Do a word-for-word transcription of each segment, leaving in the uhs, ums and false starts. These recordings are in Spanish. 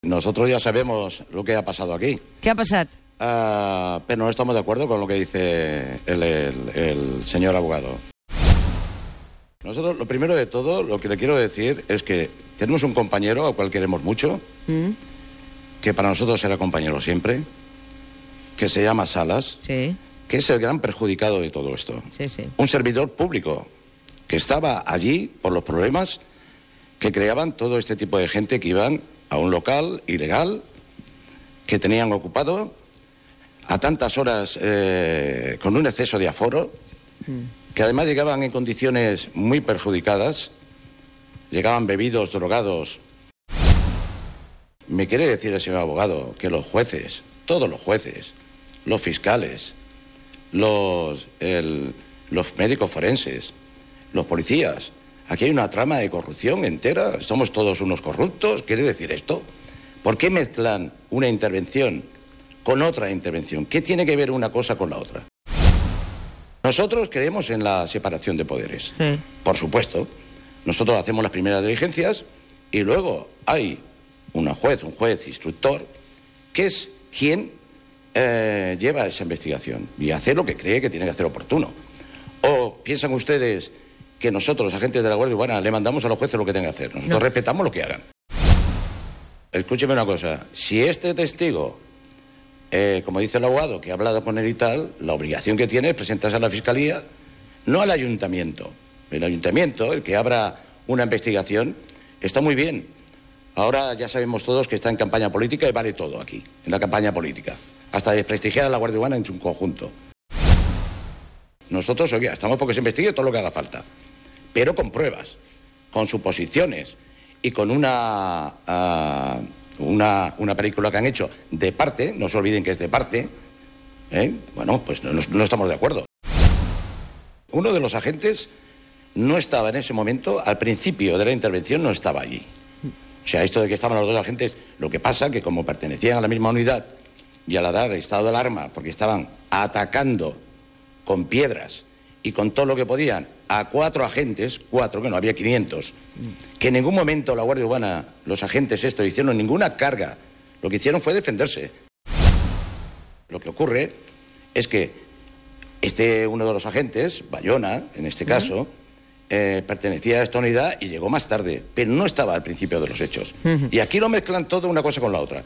Nosotros ya sabemos lo que ha pasado aquí. Què ha passat? Uh, pero no estamos de acuerdo con lo que dice el, el, el señor abogado. Nosotros, lo primero de todo, lo que le quiero decir es que tenemos un compañero al cual queremos mucho, mm. que para nosotros será compañero siempre, que se llama Salas, sí. que es el gran perjudicado de todo esto. Sí, sí. Un servidor público que estaba allí por los problemas que creaban todo este tipo de gente que iban a un local ilegal que tenían ocupado a tantas horas eh, con un exceso de aforo, mm. que además llegaban en condiciones muy perjudicadas, llegaban bebidos, drogados. Me quiere decir el señor abogado que los jueces, todos los jueces, los fiscales, los, el, los médicos forenses, los policías, aquí hay una trama de corrupción entera, somos todos unos corruptos, ¿quiere decir esto? ¿Por qué mezclan una intervención con otra intervención? ¿Qué tiene que ver una cosa con la otra? Nosotros creemos en la separación de poderes, sí. Por supuesto. Nosotros hacemos las primeras diligencias y luego hay una juez, un juez instructor, que es quien eh, lleva esa investigación y hace lo que cree que tiene que hacer oportuno. ¿O piensan ustedes que nosotros, los agentes de la Guardia Urbana, le mandamos a los jueces lo que tengan que hacer? Nosotros no. respetamos lo que hagan. Escúcheme una cosa, si este testigo, eh, como dice el abogado, que ha hablado con él y tal, la obligación que tiene es presentarse a la Fiscalía, no al Ayuntamiento. El Ayuntamiento, el que abra una investigación, está muy bien. Ahora ya sabemos todos que está en campaña política y vale todo aquí, en la campaña política. Hasta desprestigiar a la Guardia Urbana en su conjunto. Nosotros, oiga, estamos porque se investigue todo lo que haga falta, pero con pruebas, con suposiciones y con una, uh, una, una película que han hecho de parte, no se olviden que es de parte, ¿eh? Bueno, pues no, no estamos de acuerdo. Uno de los agentes no estaba en ese momento, al principio de la intervención no estaba allí. O sea, esto de que estaban los dos agentes, lo que pasa que como pertenecían a la misma unidad y al dar el estado de alarma, porque estaban atacando con piedras y con todo lo que podían a cuatro agentes, cuatro, que no había quinientos, que en ningún momento la Guardia Urbana, los agentes esto, hicieron ninguna carga, lo que hicieron fue defenderse. Lo que ocurre es que este, uno de los agentes, Bayona, en este caso, eh, pertenecía a esta unidad y llegó más tarde, pero no estaba al principio de los hechos. Y aquí lo mezclan todo una cosa con la otra.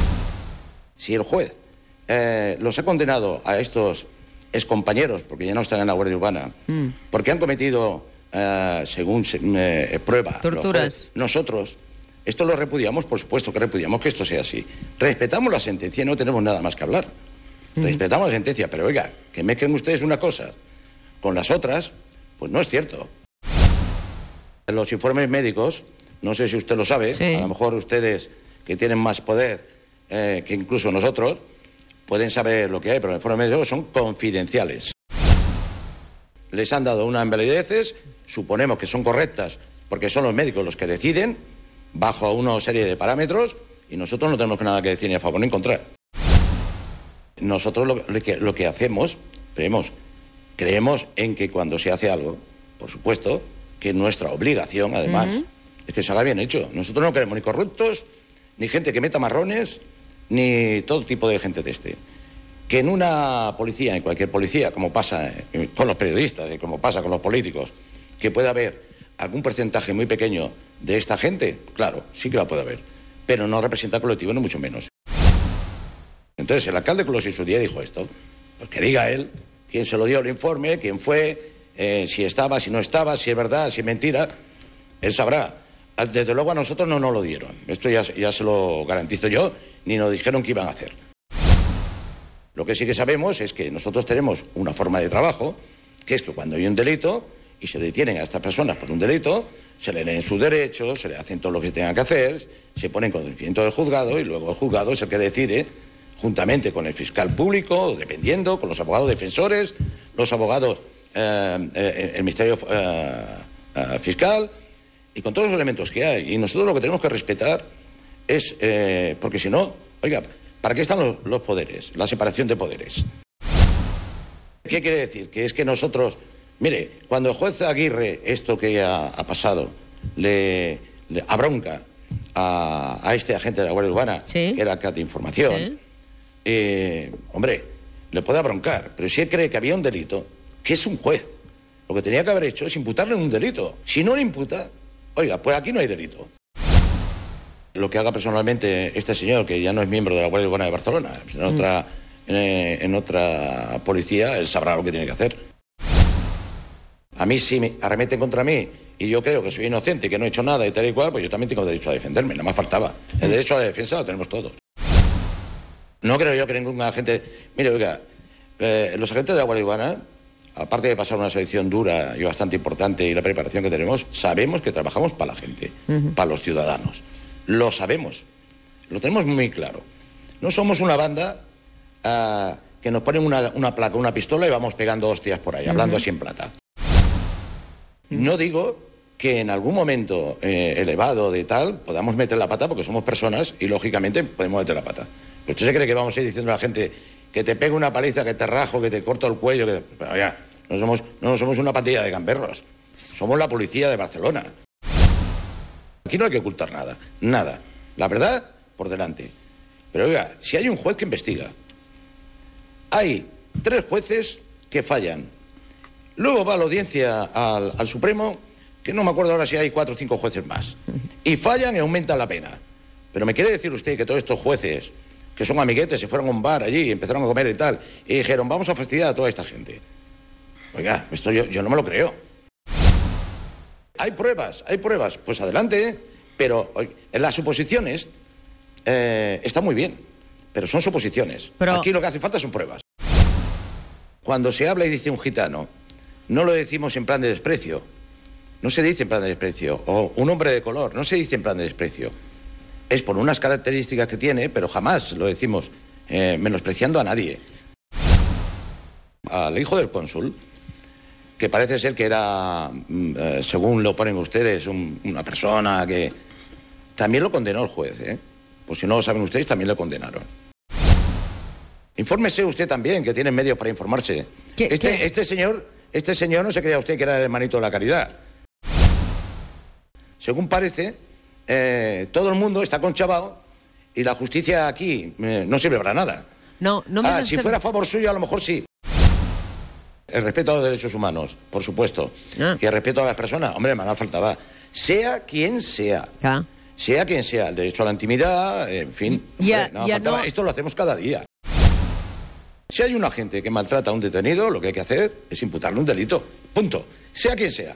Si el juez eh, los ha condenado a estos excompañeros, porque ya no están en la Guardia Urbana, mm. porque han cometido, uh, según se, eh, prueba, torturas. Juez, nosotros, esto lo repudiamos, por supuesto que repudiamos que esto sea así. Respetamos la sentencia y no tenemos nada más que hablar. Mm. Respetamos la sentencia, pero oiga, que mezclen ustedes una cosa con las otras, pues no es cierto. Los informes médicos, no sé si usted lo sabe, sí. A lo mejor ustedes que tienen más poder eh, que incluso nosotros, pueden saber lo que hay, pero los informes médicos son confidenciales. Les han dado unas invalideces, suponemos que son correctas, porque son los médicos los que deciden, bajo una serie de parámetros, y nosotros no tenemos nada que decir ni a favor ni en contra. Nosotros lo, lo, que, lo que hacemos, creemos, creemos en que cuando se hace algo, por supuesto, que nuestra obligación, además, uh-huh. es que se haga bien hecho. Nosotros no queremos ni corruptos, ni gente que meta marrones, ni todo tipo de gente de este. Que en una policía, en cualquier policía, como pasa con los periodistas y como pasa con los políticos, que pueda haber algún porcentaje muy pequeño de esta gente, claro, sí que la puede haber, pero no representa colectivo ni mucho menos. Entonces el alcalde Clos en su día dijo esto, pues que diga él quién se lo dio el informe, quién fue, eh, si estaba, si no estaba, si es verdad, si es mentira, él sabrá. Desde luego a nosotros no nos lo dieron, esto ya, ya se lo garantizo yo, ni nos dijeron qué iban a hacer. Lo que sí que sabemos es que nosotros tenemos una forma de trabajo, que es que cuando hay un delito y se detienen a estas personas por un delito, se le leen sus derechos, se le hacen todo lo que tengan que hacer, se ponen con conocimiento del juzgado y luego el juzgado es el que decide, juntamente con el fiscal público, dependiendo, con los abogados defensores, los abogados, eh, eh, el Ministerio eh, eh, Fiscal, y con todos los elementos que hay. Y nosotros lo que tenemos que respetar es, eh, porque si no, oiga, ¿para qué están los, los poderes? La separación de poderes. ¿Qué quiere decir? Que es que nosotros, mire, cuando el juez Aguirre, esto que ha, ha pasado, le, le abronca a, a este agente de la Guardia Urbana, sí. que era Cat Información, sí. eh, hombre, le puede abroncar, pero si él cree que había un delito, que es un juez, lo que tenía que haber hecho es imputarle un delito. Si no le imputa, oiga, pues aquí no hay delito. Lo que haga personalmente este señor, que ya no es miembro de la Guardia Urbana de Barcelona, en otra, mm. eh, en otra policía, él sabrá lo que tiene que hacer. A mí si me arremeten contra mí y yo creo que soy inocente y que no he hecho nada y tal y cual, pues yo también tengo derecho a defenderme, nada más faltaba. El derecho a la defensa lo tenemos todos. No creo yo que ningún agente... Mire, oiga, eh, los agentes de la Guardia Urbana, aparte de pasar una selección dura y bastante importante y la preparación que tenemos, sabemos que trabajamos para la gente, uh-huh. para los ciudadanos. Lo sabemos, lo tenemos muy claro. No somos una banda uh, que nos ponen una, una placa, una pistola y vamos pegando hostias por ahí, uh-huh. hablando así en plata. No digo que en algún momento eh, elevado de tal podamos meter la pata porque somos personas y lógicamente podemos meter la pata. ¿Pero usted se cree que vamos a ir diciendo a la gente que te pego una paliza, que te rajo, que te corto el cuello? Que... Pero ya, no somos, no somos una pandilla de gamberros. Somos la policía de Barcelona. Aquí no hay que ocultar nada, nada. La verdad, por delante. Pero oiga, si hay un juez que investiga, hay tres jueces que fallan. Luego va a la audiencia al, al Supremo, que no me acuerdo ahora si hay cuatro o cinco jueces más. Y fallan y aumentan la pena. Pero me quiere decir usted que todos estos jueces, que son amiguetes, se fueron a un bar allí y empezaron a comer y tal, y dijeron, vamos a fastidiar a toda esta gente. Oiga, esto yo, yo no me lo creo. Hay pruebas, hay pruebas. Pues adelante, pero oye, en las suposiciones eh, está muy bien, pero son suposiciones. Pero... Aquí lo que hace falta son pruebas. Cuando se habla y dice un gitano, no lo decimos en plan de desprecio. No se dice en plan de desprecio. O un hombre de color, no se dice en plan de desprecio. Es por unas características que tiene, pero jamás lo decimos eh, menospreciando a nadie. Al hijo del cónsul, que parece ser que era, eh, según lo ponen ustedes, un, una persona que... También lo condenó el juez, ¿eh? Pues si no lo saben ustedes, también lo condenaron. Infórmese usted también, que tienen medios para informarse. ¿Qué, este, qué? este señor, este señor no se creía usted que era el hermanito de la caridad. Según parece, eh, todo el mundo está conchavado y la justicia aquí eh, no sirve para nada. No, no me ah, si fuera a favor suyo, a lo mejor sí. El respeto a los derechos humanos, por supuesto. Ah. Y el respeto a las personas, hombre, me faltaba. Sea quien sea. Ah. Sea quien sea. El derecho a la intimidad, en fin. Ya, hombre, no ya no... Esto lo hacemos cada día. Si hay un agente que maltrata a un detenido, lo que hay que hacer es imputarle un delito. Punto. Sea quien sea.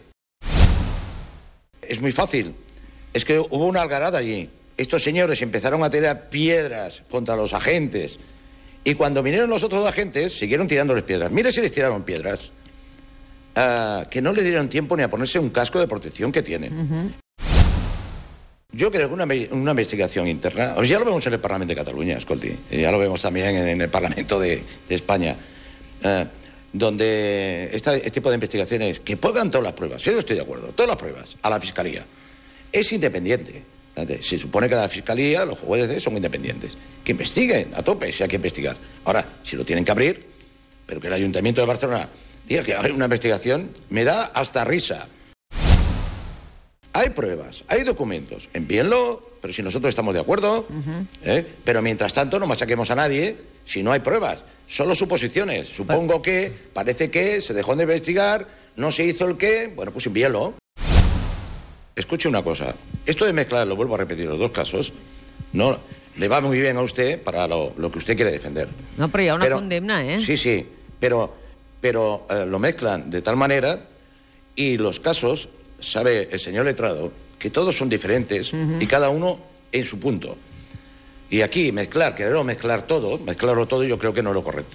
Es muy fácil. Es que hubo una algarada allí. Estos señores empezaron a tirar piedras contra los agentes. Y cuando vinieron los otros agentes, siguieron tirándoles piedras. Mire si les tiraron piedras. Uh, que no le dieron tiempo ni a ponerse un casco de protección que tienen. Uh-huh. Yo creo que una, una investigación interna... Ya lo vemos en el Parlamento de Cataluña, escolti. Ya lo vemos también en, en el Parlamento de, de España. Uh, donde esta, este tipo de investigaciones, que pongan todas las pruebas, yo estoy de acuerdo, todas las pruebas, a la Fiscalía. Es independiente. Se supone que la Fiscalía, los jueces son independientes. Que investiguen a tope si hay que investigar. Ahora, si lo tienen que abrir, pero que el Ayuntamiento de Barcelona diga que abre una investigación, me da hasta risa. Hay pruebas, hay documentos, envíenlo, pero si nosotros estamos de acuerdo, uh-huh. ¿eh? Pero mientras tanto no machaquemos a nadie si no hay pruebas. Solo suposiciones. Supongo uh-huh. que, parece que se dejó de investigar, no se hizo el qué, bueno, pues envíenlo. Escuche una cosa, esto de mezclar, lo vuelvo a repetir, los dos casos, no le va muy bien a usted para lo, lo que usted quiere defender. No, pero ya una pero, condena, ¿eh? Sí, sí, pero, pero eh, lo mezclan de tal manera y los casos, sabe el señor letrado, que todos son diferentes uh-huh. y cada uno en su punto. Y aquí mezclar, querer mezclar todo, mezclarlo todo, yo creo que no es lo correcto.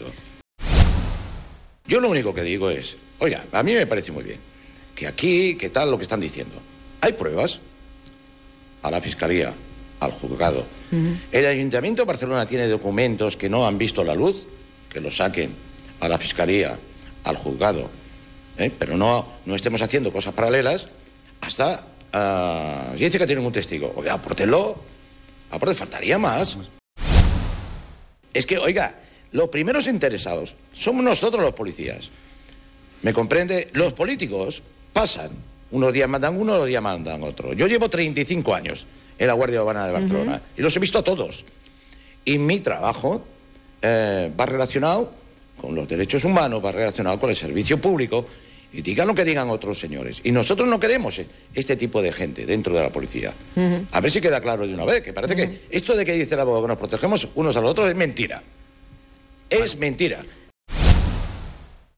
Yo lo único que digo es, oiga, a mí me parece muy bien, que aquí, que tal, lo que están diciendo. Hay pruebas a la Fiscalía, al juzgado. Uh-huh. El Ayuntamiento de Barcelona tiene documentos que no han visto la luz, que los saquen a la Fiscalía, al juzgado. ¿Eh? Pero no, no estemos haciendo cosas paralelas hasta... Uh, si dice que tienen un testigo, oiga, apórtenlo, apórtenlo, faltaría más. Es que, oiga, los primeros interesados somos nosotros los policías. ¿Me comprende? Los políticos pasan, unos días mandan uno, otros días mandan otro. Yo llevo treinta y cinco años en la Guardia Urbana de Barcelona. Uh-huh. Y los he visto todos. Y mi trabajo eh, va relacionado con los derechos humanos, va relacionado con el servicio público, y digan lo que digan otros señores. Y nosotros no queremos este tipo de gente dentro de la policía. Uh-huh. A ver si queda claro de una vez, que parece uh-huh. que esto de que dice el abogado que nos protegemos unos a los otros es mentira. Es mentira.